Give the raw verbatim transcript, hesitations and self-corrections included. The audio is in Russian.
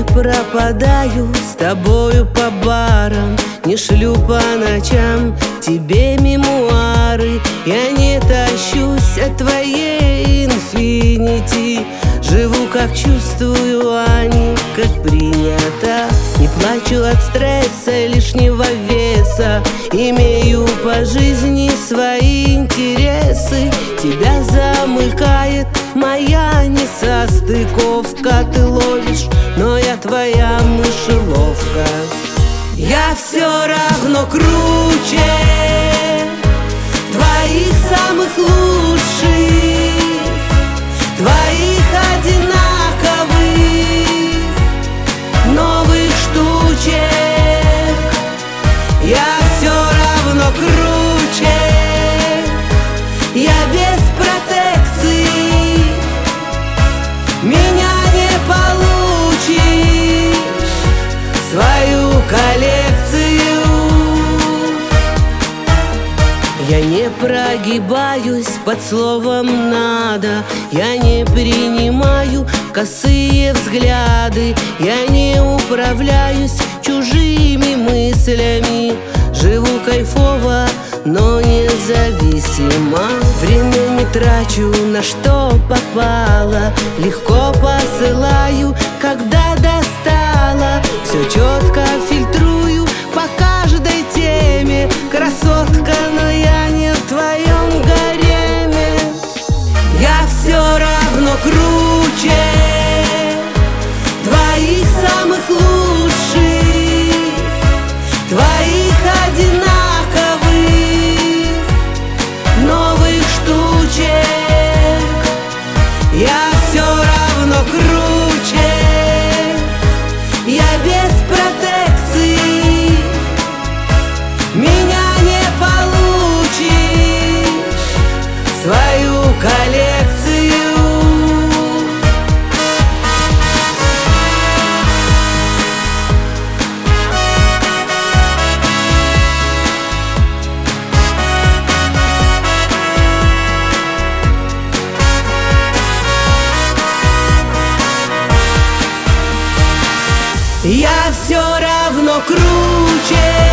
пропадаю с тобою по барам, не шлю по ночам тебе мемуары. Я не тащусь от твоей инфинити, живу как чувствую, а не как принято. Не плачу от стресса, лишнего веса, имею по жизни свои интересы. Тебя замыкает моя несостыковка. Ты ловишь, но я твоя мышеловка. Я все равно круче твоих самых лучших, твоих одинаковых новых штучек. Я все равно круче, я без протекций, меня не получишь в свою коллекцию. Я не прогибаюсь под словом «надо», я не принимаю косые взгляды, я не управляюсь чужими мыслями. Живу кайфово, но независимо. Время не трачу на что попало, легко посылаю, когда достала. Все четко фильтрую по каждой теме. Красотка, но я не в твоем гареме. Я все равно круче твоих самых лучших, твоих одинаковых новых штучек. Я все равно круче, я без протекций, меня не получишь в свою коллекцию. Я все равно круче